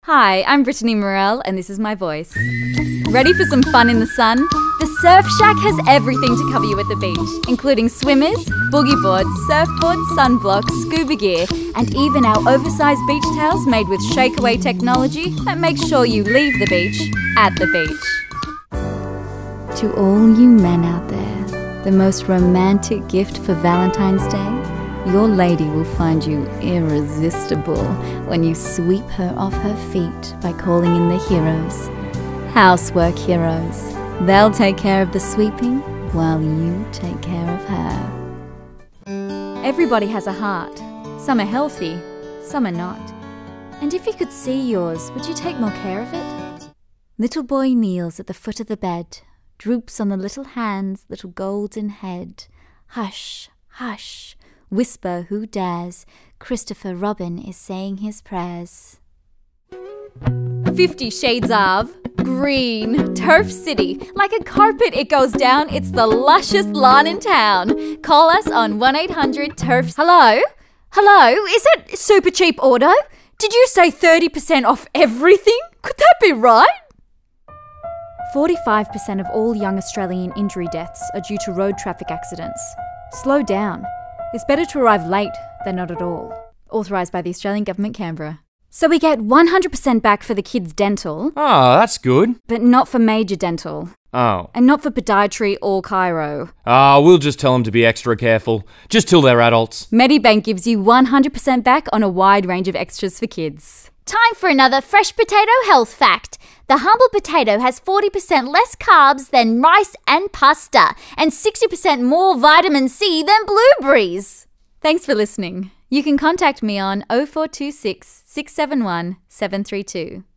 Hi, I'm Brittany Morell and this is my voice. Ready for some fun in the sun? The Surf Shack has everything to cover you at the beach, including swimmers, boogie boards, surfboards, sunblocks, scuba gear, and even our oversized beach towels made with shakeaway technology that makes sure you leave the beach at the beach. To all you men out there, the most romantic gift for Valentine's Day? Your lady will find you irresistible when you sweep her off her feet by calling in the heroes. Housework heroes. They'll take care of the sweeping while you take care of her. Everybody has a heart. Some are healthy, some are not. And if you could see yours, would you take more care of it? Little boy kneels at the foot of the bed, droops on the little hands, little golden head. Hush, hush. Whisper who dares, Christopher Robin is saying his prayers. 50 Shades of Green. Turf City. Like a carpet it goes down, it's the lushest lawn in town. Call us on 1-800-TURF. Hello? Hello? Is that Super Cheap Auto? Did you say 30% off everything? Could that be right? 45% of all young Australian injury deaths are due to road traffic accidents. Slow down. It's better to arrive late than not at all. Authorised by the Australian Government, Canberra. So we get 100% back for the kids' dental. Oh, that's good. But not for major dental. Oh. And not for podiatry or chiro. We'll just tell them to be extra careful. Just till they're adults. Medibank gives you 100% back on a wide range of extras for kids. Time for another fresh potato health fact. The humble potato has 40% less carbs than rice and pasta, and 60% more vitamin C than blueberries. Thanks for listening. You can contact me on 0426 671 732.